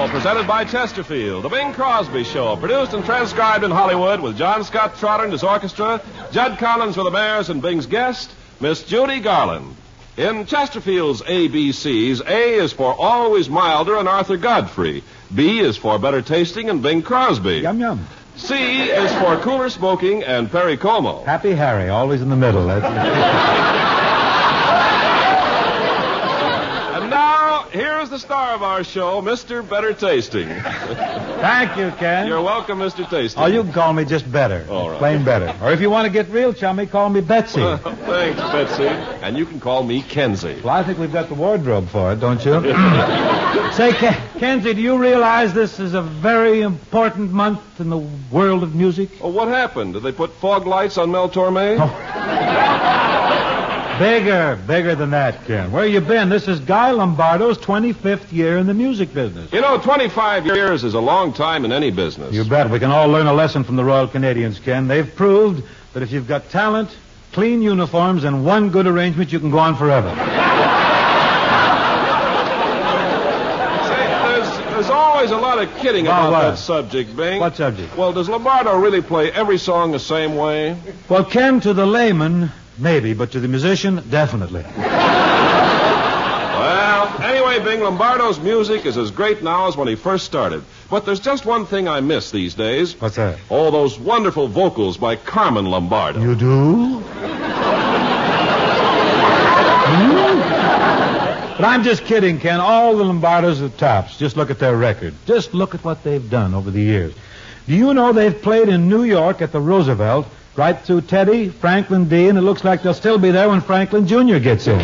presented by Chesterfield, The Bing Crosby Show, produced and transcribed in Hollywood with John Scott Trotter and his orchestra, Judd Collins for the Mares and Bing's guest, Miss Judy Garland. In Chesterfield's ABCs, A is for Always Milder and Arthur Godfrey. B is for Better Tasting and Bing Crosby. Yum, yum. C is for Cooler Smoking and Perry Como. Happy Harry, always in the middle. And now, here's the star of our show, Mr. Better Tasting. Thank you, Ken. You're welcome, Mr. Tasting. Oh, you can call me just Better. All right. Plain Better. Or if you want to get real chummy, call me Betsy. Thanks, Betsy. And you can call me Kenzie. Well, I think we've got the wardrobe for it, don't you? Say, Kenzie, do you realize this is a very important month in the world of music? Oh, what happened? Did they put fog lights on Mel Torme? Bigger than that, Ken. Where you been? This is Guy Lombardo's 25th year in the music business. You know, 25 years is a long time in any business. You bet. We can all learn a lesson from the Royal Canadians, Ken. They've proved that if you've got talent, clean uniforms, and one good arrangement, you can go on forever. There's always a lot of kidding about that subject, Bing. What subject? Well, does Lombardo really play every song the same way? Well, Ken, to the layman, maybe, but to the musician, definitely. Well, anyway, Bing, Lombardo's music is as great now as when he first started. But there's just one thing I miss these days. What's that? Oh, those wonderful vocals by Carmen Lombardo. You do? But I'm just kidding, Ken. All the Lombardos are tops. Just look at their record. Just look at what they've done over the years. Do you know they've played in New York at the Roosevelt, right through Teddy, Franklin D, and it looks like they'll still be there when Franklin Jr. gets in. The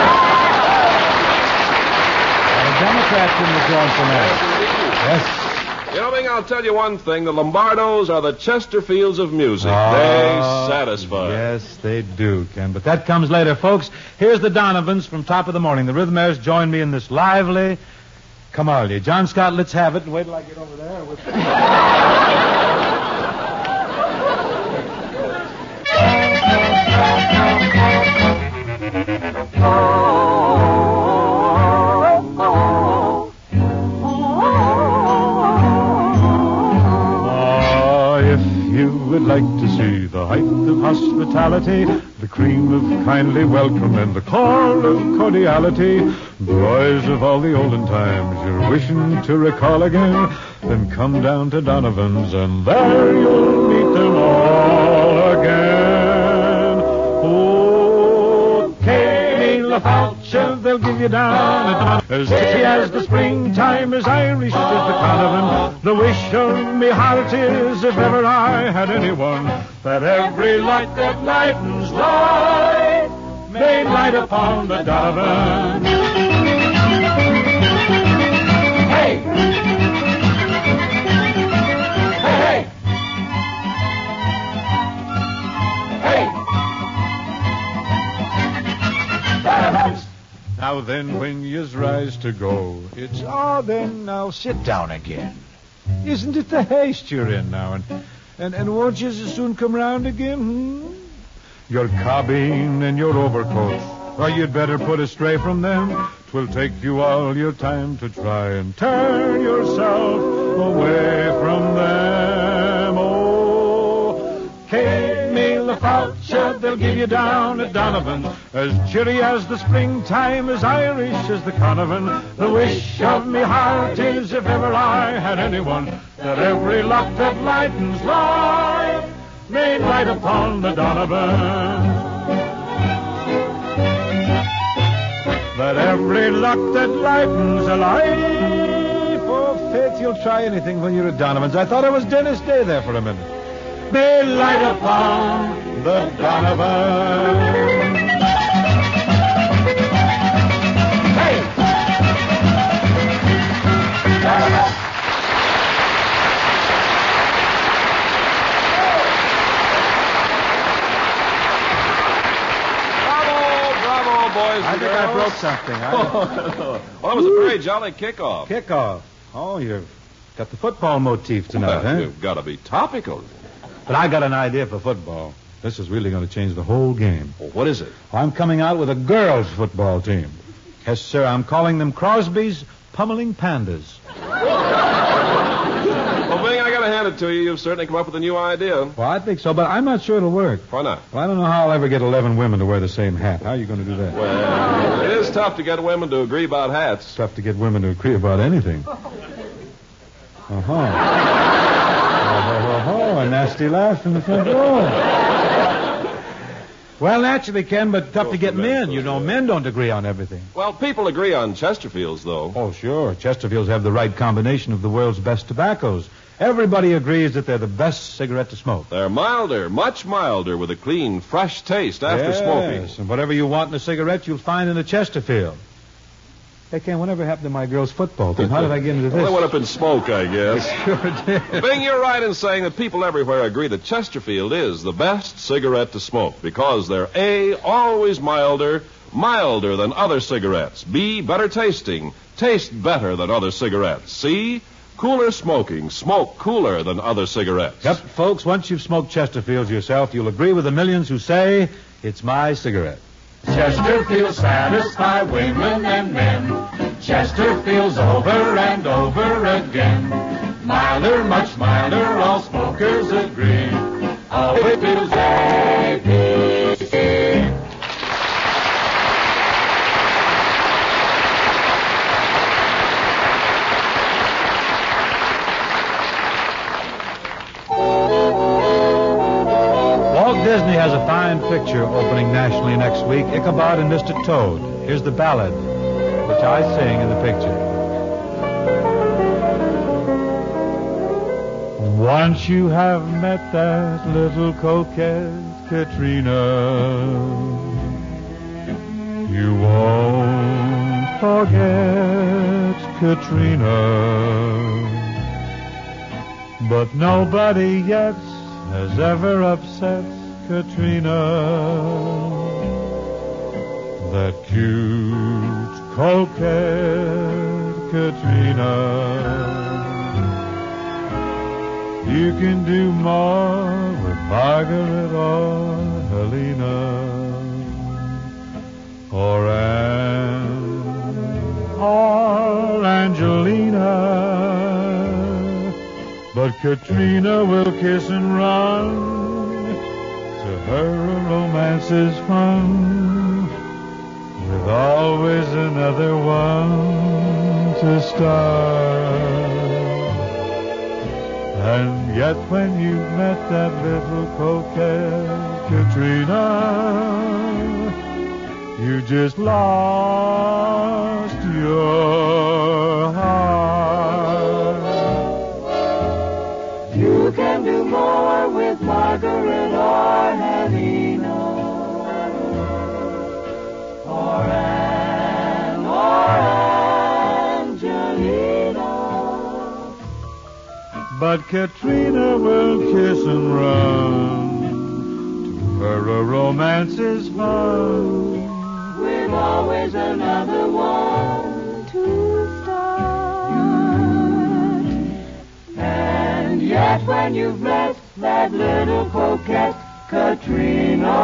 Democrats in the joint tonight. Yes. You know, Bing, I'll tell you one thing. The Lombardos are the Chesterfields of music. They satisfy. Yes, they do, Ken. But that comes later, folks. Here's the Donovans from Top of the Morning. The Rhythmaires join me in this lively Camarlia. John Scott, let's have it. And wait till I get over there. You would like to see the height of hospitality, the cream of kindly welcome, and the core of cordiality, joys of all the olden times you're wishing to recall again, then come down to Donovan's, and there you'll meet them all again. Oh, Katie LaFaucha, they'll give you down as tipsy as the springtime, as Irish as the Donovan. The wish of me heart is, if ever I had anyone, that every light that lightens life may light upon the Donovan. Hey! Hey, hey! Hey! Donovan's. Now then, when yous rise to go, it's, then now sit down again. Isn't it the haste you're in now? And won't you soon come round again? Your cobbing and your overcoat, or you'd better put astray from them. 'Twill take you all your time to try and turn yourself away from them. Oh, Kate LaFaucha, they'll give you down at Donovan's, as cheery as the springtime, as Irish as the Conovan. The wish of me heart is, if ever I had anyone, that every lock that lightens life may light upon the Donovan. That every lock that lightens a life. Oh, Faith, you'll try anything when you're at Donovan's. I thought it was Dennis Day there for a minute. May light upon the Donovan. Hey! Donovan! Bravo, boys. I think I broke something. Well, that was a very jolly kickoff. Kickoff. Oh, you've got the football motif tonight, huh? You've got to be topical. But I got an idea for football. This is really going to change the whole game. Well, what is it? I'm coming out with a girls' football team. Yes, sir. I'm calling them Crosby's Pummeling Pandas. to you, you've certainly come up with a new idea. Well, I think so, but I'm not sure it'll work. Why not? Well, I don't know how I'll ever get 11 women to wear the same hat. How are you going to do that? Well, it is tough to get women to agree about hats. It's tough to get women to agree about anything. Uh-huh. Oh, a nasty laugh in the front row. Well, naturally, Ken, but tough to get men. You know, men don't agree on everything. Well, people agree on Chesterfields, though. Oh, sure. Chesterfields have the right combination of the world's best tobaccos. Everybody agrees that they're the best cigarette to smoke. They're milder, much milder, with a clean, fresh taste after smoking. Yes, and whatever you want in a cigarette, you'll find in a Chesterfield. Hey, Ken, whatever happened to my girl's football team? How did I get into this? Well, they went up in smoke, I guess. Sure did. Bing, you're right in saying that people everywhere agree that Chesterfield is the best cigarette to smoke because they're A, always milder than other cigarettes. B, better tasting, taste better than other cigarettes. C, cooler smoking, smoke cooler than other cigarettes. Yep, folks, once you've smoked Chesterfields yourself, you'll agree with the millions who say, it's my cigarette. Chesterfields satisfy women and men. Chesterfields over and over again. Milder, much milder, all smokers agree. Oh, it feels A-P-C. Walt Disney has a fine picture opening nationally next week, Ichabod and Mr. Toad. Here's the ballad, which I sing in the picture. Once you have met that little coquette, Katrina, you won't forget Katrina. But nobody yet has ever upset Katrina. That cute, coquette Katrina. You can do more with Margaret or Helena or Anne or Angelina. But Katrina will kiss and run. To her a romance is fun. With always another one to start. And yet when you've met that little coquette Katrina, you just lost your heart. You can do more with Margaret or Helena or Anne or Angelina. But Katrina will kiss and run. To her a romance is fun. With always another one to start. And yet when you've met that little coquette Katrina,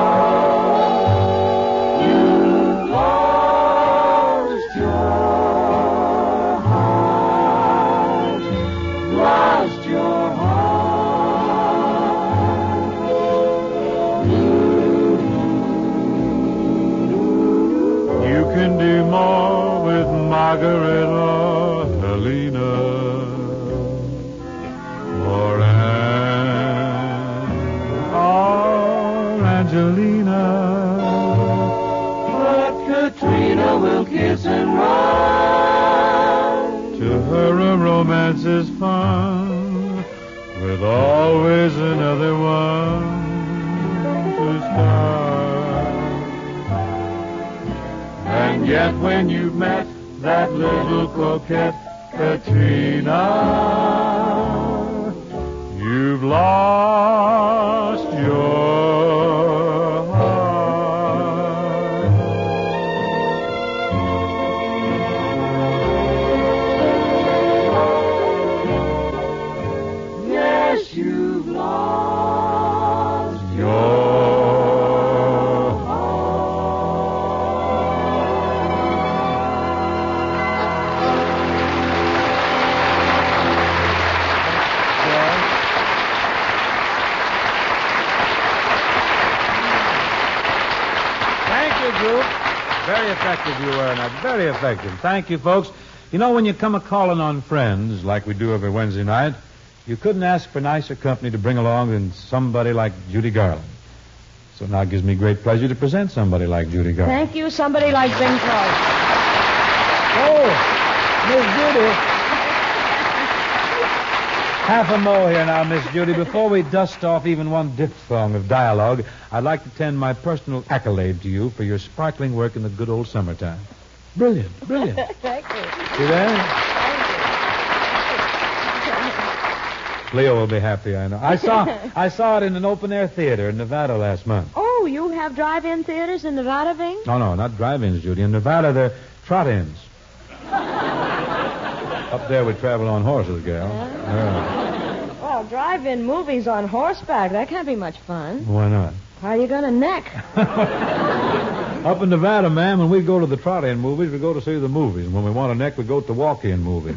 you've lost your heart. Lost your heart. You can do more with Margaret or Helena or Anne or Angelina. But Katrina will kiss and run. To her a romance is fun, with always another one to start. And yet when you've met that little coquette Katrina, you've lost your heart. Yes, you've lost Your effective you were, Nat. Very effective. Thank you, folks. You know, when you come a-calling on friends, like we do every Wednesday night, you couldn't ask for nicer company to bring along than somebody like Judy Garland. So now it gives me great pleasure to present somebody like Judy Garland. Thank you, somebody like Bing Crosby. Oh, Miss Judy. Half a mo here now, Miss Judy. Before we dust off even one diphthong of dialogue, I'd like to tend my personal accolade to you for your sparkling work in the good old summertime. Brilliant, brilliant. Thank you. See that? Leo will be happy, I know. I saw it in an open-air theater in Nevada last month. Oh, you have drive-in theaters in Nevada, Bing? No, not drive-ins, Judy. In Nevada, they're trot-ins. Up there, we travel on horses, gal. Yeah. Well, drive-in movies on horseback, that can't be much fun. Why not? How are you going to neck? Up in Nevada, ma'am, when we go to the trot-in movies, we go to see the movies. And when we want a neck, we go to the walk-in movies.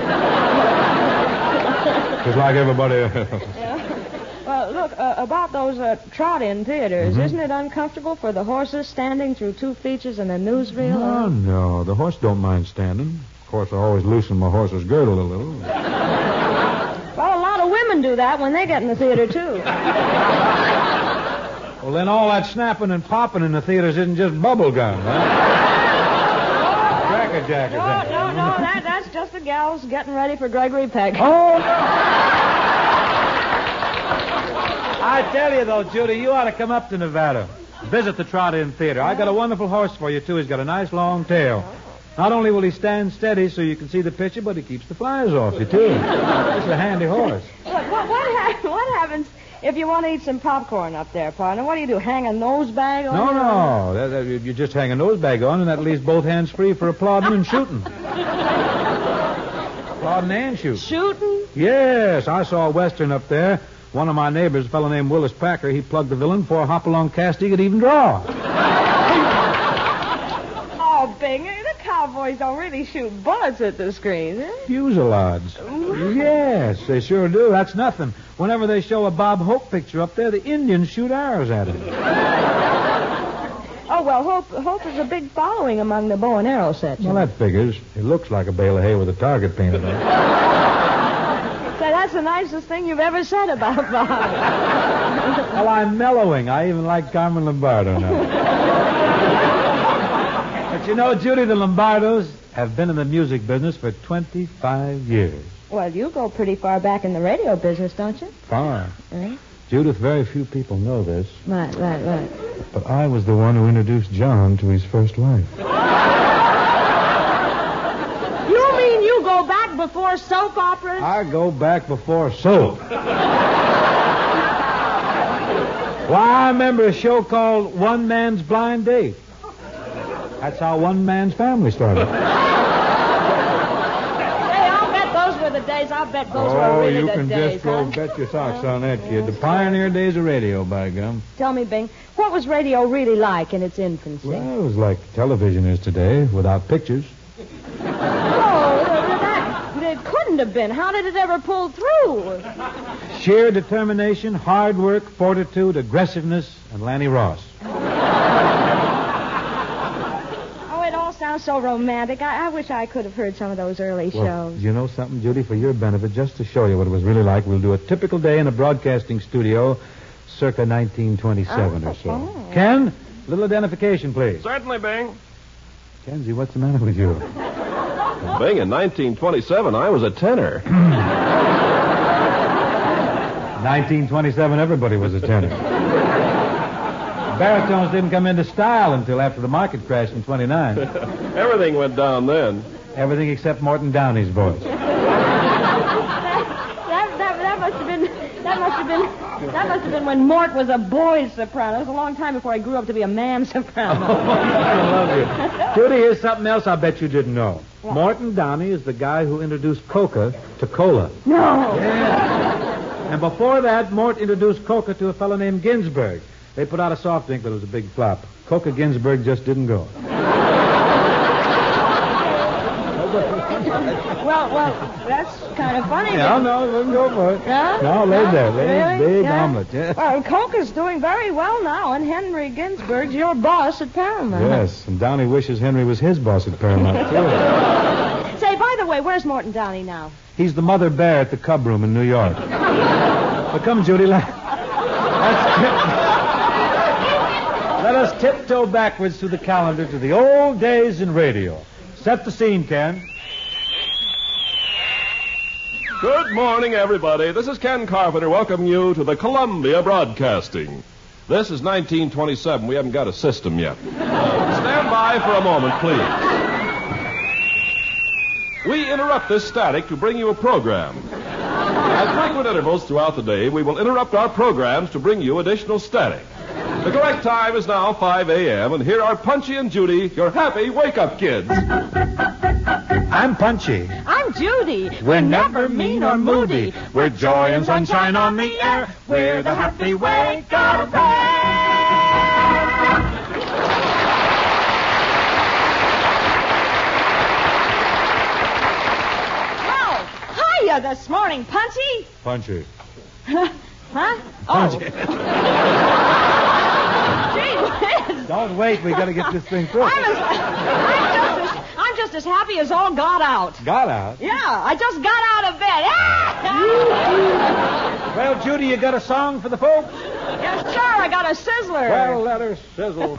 Just like everybody else. Yeah. Well, look, about those trot-in theaters, isn't it uncomfortable for the horses standing through two features and a newsreel? Oh, no. The horse don't mind standing. Of course, I always loosen my horse's girdle a little. Well, a lot of women do that when they get in the theater, too. Well, then all that snapping and popping in the theaters isn't just bubble gum, huh? Jacket. No, that's just the gals getting ready for Gregory Peck. Oh, no. I tell you, though, Judy, you ought to come up to Nevada. Visit the trot-in theater. I got a wonderful horse for you, too. He's got a nice long tail. Not only will he stand steady so you can see the picture, but he keeps the flies off you, too. It's a handy horse. What happens if you want to eat some popcorn up there, partner? What do you do, hang a nose bag on? No. You just hang a nose bag on, and that leaves both hands free for applauding and shooting. Applauding and shooting. Shooting? Yes, I saw a Western up there. One of my neighbors, a fellow named Willis Packer, he plugged the villain before a hop-along cast he could even draw. Oh, Bing, the cowboys don't really shoot bullets at the screen, eh? Fusillades. Yes, they sure do. That's nothing. Whenever they show a Bob Hope picture up there, the Indians shoot arrows at it. Oh, well, Hope has a big following among the bow and arrow section. Well, that figures. It looks like a bale of hay with a target painted on it. Say, that's the nicest thing you've ever said about Bob. Well, I'm mellowing. I even like Carmen Lombardo now. But you know, Judy, the Lombardos have been in the music business for 25 years. Well, you go pretty far back in the radio business, don't you? Far. Eh? Judith, very few people know this. Right. But I was the one who introduced John to his first wife. You mean you go back before soap operas? I go back before soap. Why, I remember a show called One Man's Blind Date. That's how One Man's Family started. I'll bet those were the days. I'll bet those were really you the can days, just go bet your socks on that, kid. The pioneer days of radio, by gum. Tell me, Bing, what was radio really like in its infancy? Well, it was like television is today, without pictures. It couldn't have been. How did it ever pull through? Sheer determination, hard work, fortitude, aggressiveness, and Lanny Ross. Sounds so romantic. I wish I could have heard some of those early shows. You know something, Judy? For your benefit, just to show you what it was really like, we'll do a typical day in a broadcasting studio circa 1927 or so. Oh. Ken, little identification, please. Certainly, Bing. Kenzie, what's the matter with you? Bing, in 1927, I was a tenor. 1927, everybody was a tenor. Baritones didn't come into style until after the market crashed in 29. Everything went down then. Everything except Morton Downey's voice. That must have been when Mort was a boy's soprano. It was a long time before I grew up to be a man's soprano. I love you. Judy, here's something else I bet you didn't know. What? Morton Downey is the guy who introduced Coca to Cola. No. Yeah. And before that, Mort introduced Coca to a fellow named Ginsberg. They put out a soft drink, but it was a big flop. Coca Ginsberg just didn't go. Well, that's kind of funny. No, let him go for it. No? No, lay there. Lay a Really? big Yeah. omelet, yeah. Well, Coke is doing very well now, and Henry Ginsburg's your boss at Paramount. Yes, and Downey wishes Henry was his boss at Paramount, too. Say, by the way, where's Morton Downey now? He's the mother bear at the Cub Room in New York. But come, Judy, let us tiptoe backwards through the calendar to the old days in radio. Set the scene, Ken. Good morning, everybody. This is Ken Carpenter welcoming you to the Columbia Broadcasting. This is 1927. We haven't got a system yet. Stand by for a moment, please. We interrupt this static to bring you a program. At frequent intervals throughout the day, we will interrupt our programs to bring you additional static. The correct time is now 5 a.m., and here are Punchy and Judy, your happy wake-up kids. I'm Punchy. I'm Judy. We're never mean or moody. We're joy and sunshine on the air. We're the happy wake-up band. Well, hiya this morning, Punchy. Punchy. Huh? Oh. Gee whiz. Don't wait. We got to get this thing through. I'm just as happy as all got out. Got out? Yeah, I just got out of bed. Well, Judy, you got a song for the folks? Yes, sir, I got a sizzler. Well, let her sizzle.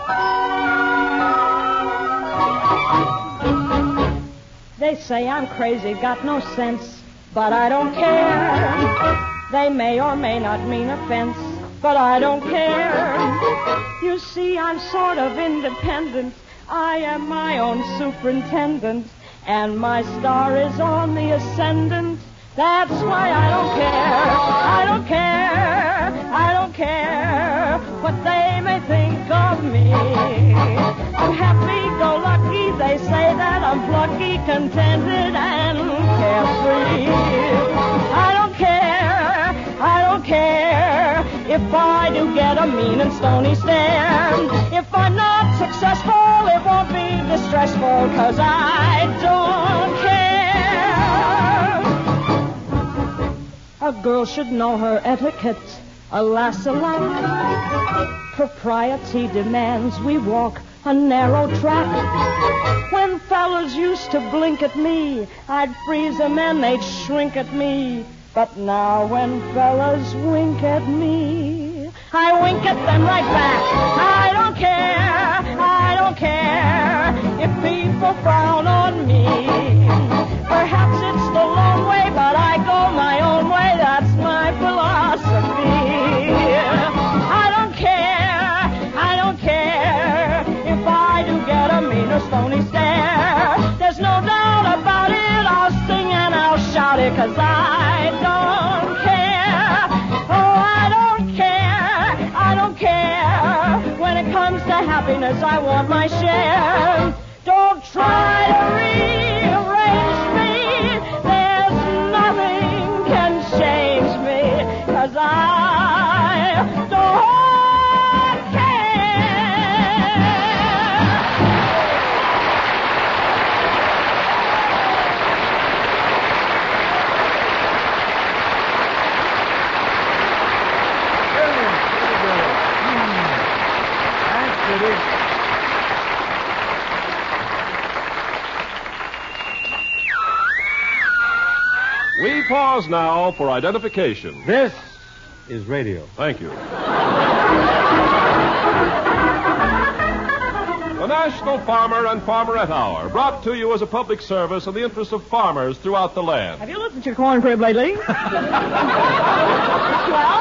They say I'm crazy, got no sense, but I don't care. They may or may not mean offense, but I don't care. You see, I'm sort of independent. I am my own superintendent, and my star is on the ascendant. That's why I don't care. I don't care. I don't care what they may think of me. I'm happy-go-lucky. They say that I'm plucky, contented, and carefree. I don't care. I don't care if I do get a mean and stony stare. If I'm not successful, it won't be distressful, 'cause I don't care. A girl should know her etiquette, alas, alack. Propriety demands we walk a narrow track. When fellas used to blink at me, I'd freeze them and they'd shrink at me. But now when fellas wink at me, I wink at them right back. I don't care, I don't care if people frown on me. Perhaps it's the long way, but I go my own way. That's my philosophy. I don't care if I do get a mean or stony stare. There's no doubt about it, I'll sing and I'll shout it, 'cause I don't care. Oh, I don't care. I don't care. When it comes to happiness, I want my share. Don't try to rearrange me. There's nothing can change me, 'cause I don't care. We pause now for identification. This is radio. Thank you. The National Farmer and Farmerette Hour, brought to you as a public service in the interest of farmers throughout the land. Have you listened to your corn crib lately? Well?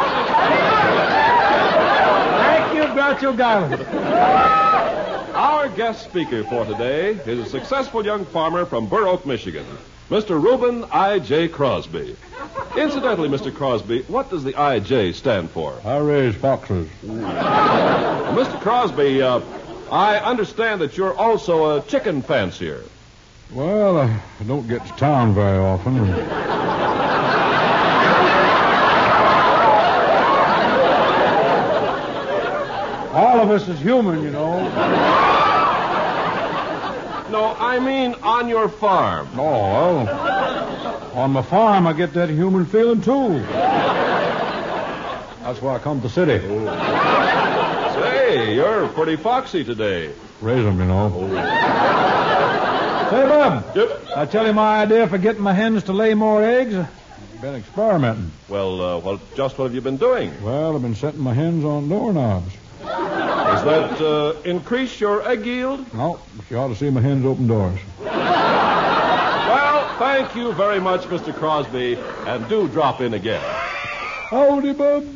Thank you, Groucho Garland. Our guest speaker for today is a successful young farmer from Burr Oak, Michigan, Mr. Reuben I.J. Crosby. Incidentally, Mr. Crosby, what does the I.J. stand for? I raise foxes. Mr. Crosby, I understand that you're also a chicken fancier. Well, I don't get to town very often. All of us is human, you know. No, I mean on your farm. Oh, well, on my farm I get that human feeling, too. That's why I come to the city. Say, you're pretty foxy today. Raise them, you know. Say, Bub. Yep. I tell you my idea for getting my hens to lay more eggs. I've been experimenting. Well, just what have you been doing? Well, I've been setting my hens on doorknobs. Does that increase your egg yield? No, but you ought to see my hens open doors. Well, thank you very much, Mr. Crosby, and do drop in again. Howdy, Bub.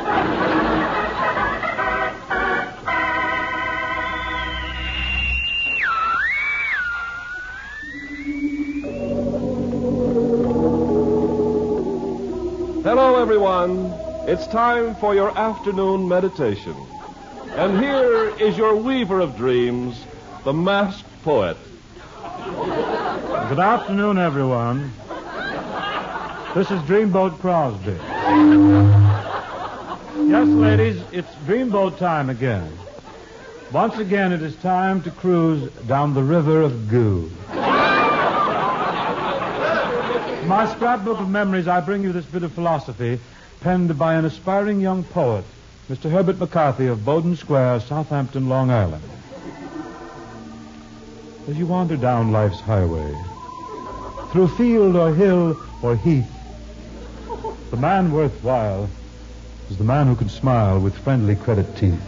Hello, everyone. It's time for your afternoon meditation. And here is your weaver of dreams, the masked poet. Good afternoon, everyone. This is Dreamboat Crosby. Yes, ladies, it's Dreamboat time again. Once again, it is time to cruise down the river of goo. In my scrapbook of memories, I bring you this bit of philosophy penned by an aspiring young poet, Mr. Herbert McCarthy of Bowden Square, Southampton, Long Island. As you wander down life's highway, through field or hill or heath, the man worthwhile is the man who can smile with friendly credit teeth.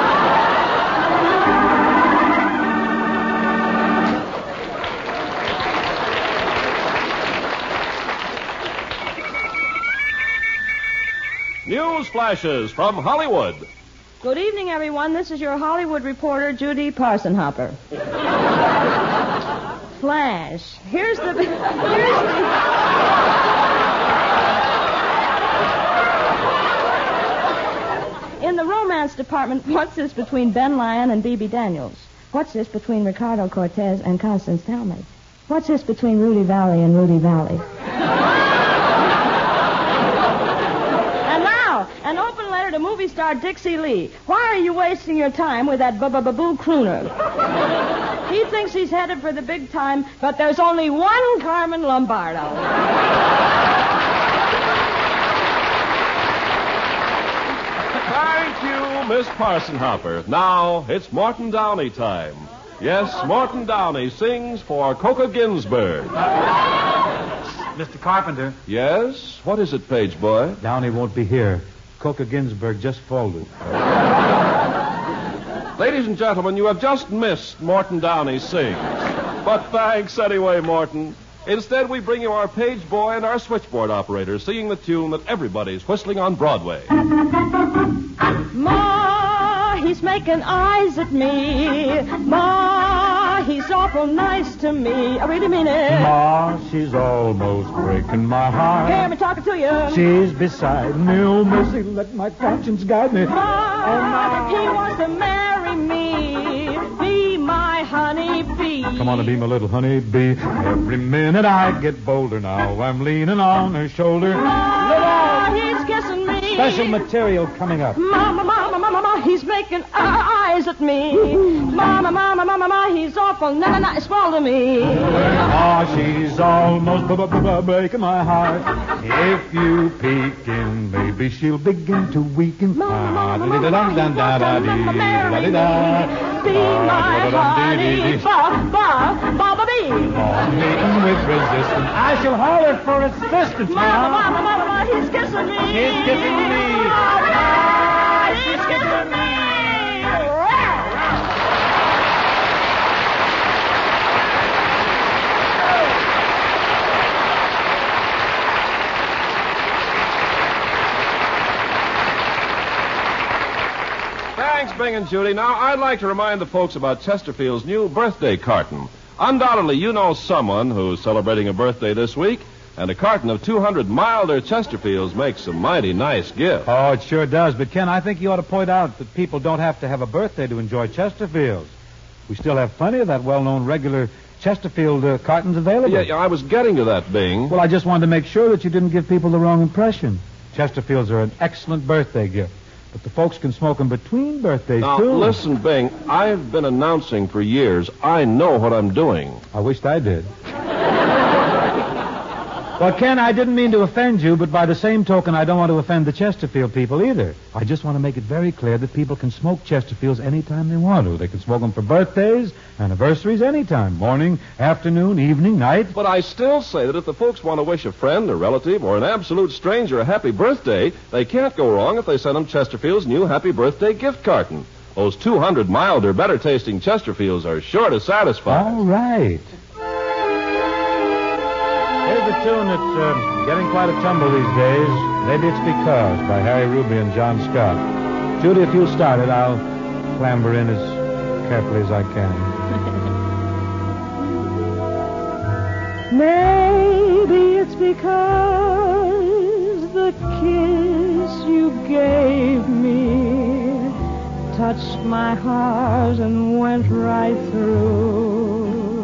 News flashes from Hollywood. Good evening, everyone. This is your Hollywood reporter, Judy Parsonhopper. Flash. Here's the... In the romance department, what's this between Ben Lyon and Bebe Daniels? What's this between Ricardo Cortez and Constance Talmadge? What's this between Rudy Valley and Rudy Valley? And now, an open letter to movie star Dixie Lee. Why are you wasting your time with that boo crooner? He thinks he's headed for the big time, but there's only one Carmen Lombardo. Thank you, Miss Parsonhopper. Now, it's Morton Downey time. Yes, Morton Downey sings for Coca Ginsburg. Mr. Carpenter. Yes? What is it, page boy? Downey won't be here. Coca Ginsburg just folded. Ladies and gentlemen, you have just missed Morton Downey sings. But thanks anyway, Morton. Instead, we bring you our page boy and our switchboard operator singing the tune that everybody's whistling on Broadway. Ma, he's making eyes at me. Ma, he's awful nice to me. I really mean it. Ma, she's almost breaking my heart. Hear me talking to you. She's beside me. Oh, mercy, let my conscience guide me. Ma, he wants to marry me. Be my honey bee. Come on and be my little honey bee. Every minute I get bolder now. I'm leaning on her shoulder. Ma, he's kissing me. Special material coming up. Mama, he's making eyes at me. Mama, he's awful nice to me. Ah, she's almost breaking my heart. If you peek in, maybe she'll begin to weaken. Mama, marry me. Be my honey, Baba bee. On meeting with resistance, I shall holler for assistance. Mama, he's kissing me. He's kissing me. Mama, he's kissing me. Thanks, Bing and Judy. Now, I'd like to remind the folks about Chesterfield's new birthday carton. Undoubtedly, you know someone who's celebrating a birthday this week, and a carton of 200 milder Chesterfields makes a mighty nice gift. Oh, it sure does. But, Ken, I think you ought to point out that people don't have to have a birthday to enjoy Chesterfields. We still have plenty of that well-known regular Chesterfield cartons available. Yeah, I was getting to that, Bing. Well, I just wanted to make sure that you didn't give people the wrong impression. Chesterfields are an excellent birthday gift. But the folks can smoke them between birthdays, Now, too. listen, Bing, I've been announcing for years. I know what I'm doing. I wished I did. Well, Ken, I didn't mean to offend you, but by the same token, I don't want to offend the Chesterfield people either. I just want to make it very clear that people can smoke Chesterfields anytime they want to. They can smoke them for birthdays, anniversaries, anytime. Morning, afternoon, evening, night. But I still say that if the folks want to wish a friend, a relative, or an absolute stranger a happy birthday, they can't go wrong if they send them Chesterfield's new happy birthday gift carton. Those 200 milder, better-tasting Chesterfields are sure to satisfy. All right. Here's a tune that's getting quite a tumble these days. Maybe It's Because by Harry Ruby and John Scott. Judy, if you'll start it, I'll clamber in as carefully as I can. Maybe it's because the kiss you gave me touched my heart and went right through.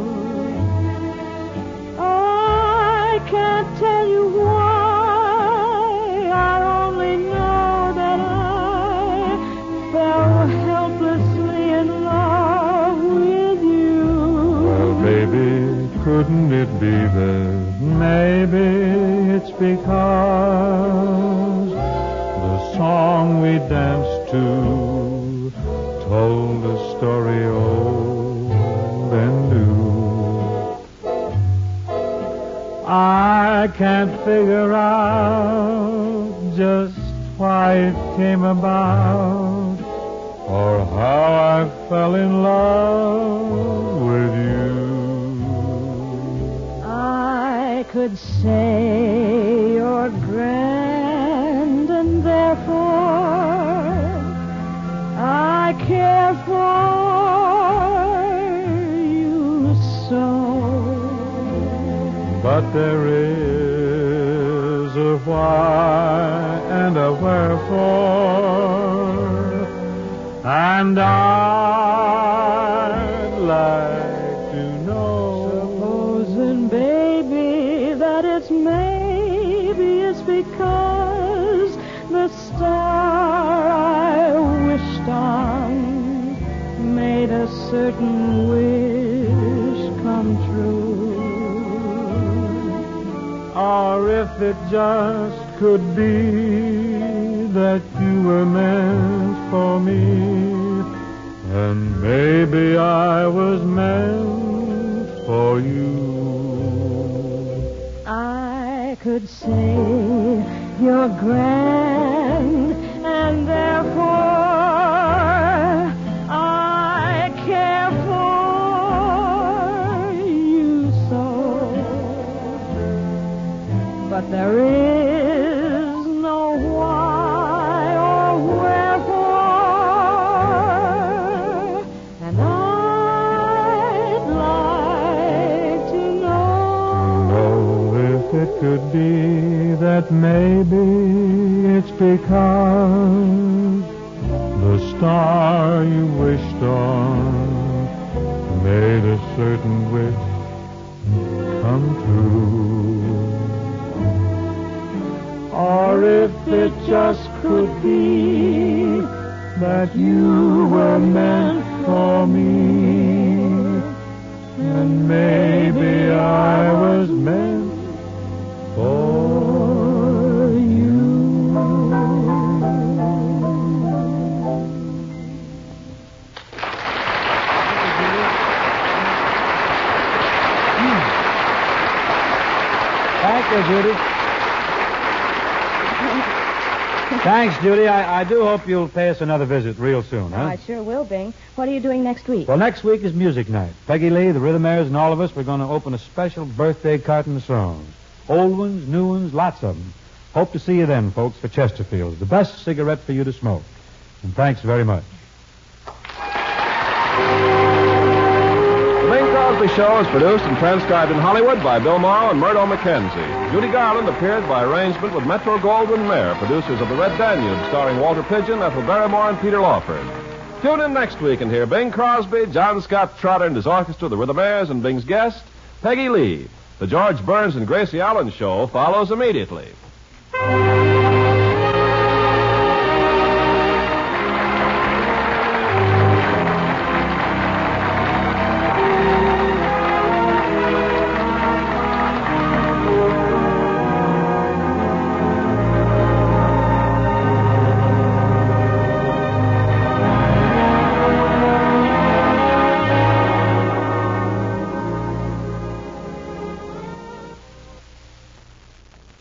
I can't tell you why, I only know that I fell helplessly in love with you. Well, baby, couldn't it be that maybe it's because the song we danced to told a story old and new. I can't figure out just why it came about or how I fell in love with you. I could say you're grand and therefore I care for you so. But there is a why and a wherefore, and I'd like to know. Supposing, baby, that maybe it's because the star I wished on made a certain wish come true. Or if it just could be that you were meant for me, and maybe I was meant for you. I could say you're grand, and therefore I care for you so. But there is no why or wherefore, and I'd like to know if it could be that maybe it's because the star you wished on made a certain wish come true. Or if it just could be that you were meant for me, and maybe I was meant for you. Thank you, Judy. Thanks, Judy. I do hope you'll pay us another visit real soon, huh? I sure will, Bing. What are you doing next week? Well, next week is music night. Peggy Lee, the Rhythmaires, and all of us, we're going to open a special birthday carton of songs. Old ones, new ones, lots of them. Hope to see you then, folks, for Chesterfield's, the best cigarette for you to smoke. And thanks very much. The Bing Crosby Show is produced and transcribed in Hollywood by Bill Morrow and Murdo McKenzie. Judy Garland appeared by arrangement with Metro-Goldwyn-Mayer, producers of The Red Danube, starring Walter Pidgeon, Ethel Barrymore, and Peter Lawford. Tune in next week and hear Bing Crosby, John Scott Trotter and his orchestra, the Rhythmaires, and Bing's guest, Peggy Lee. The George Burns and Gracie Allen Show follows immediately.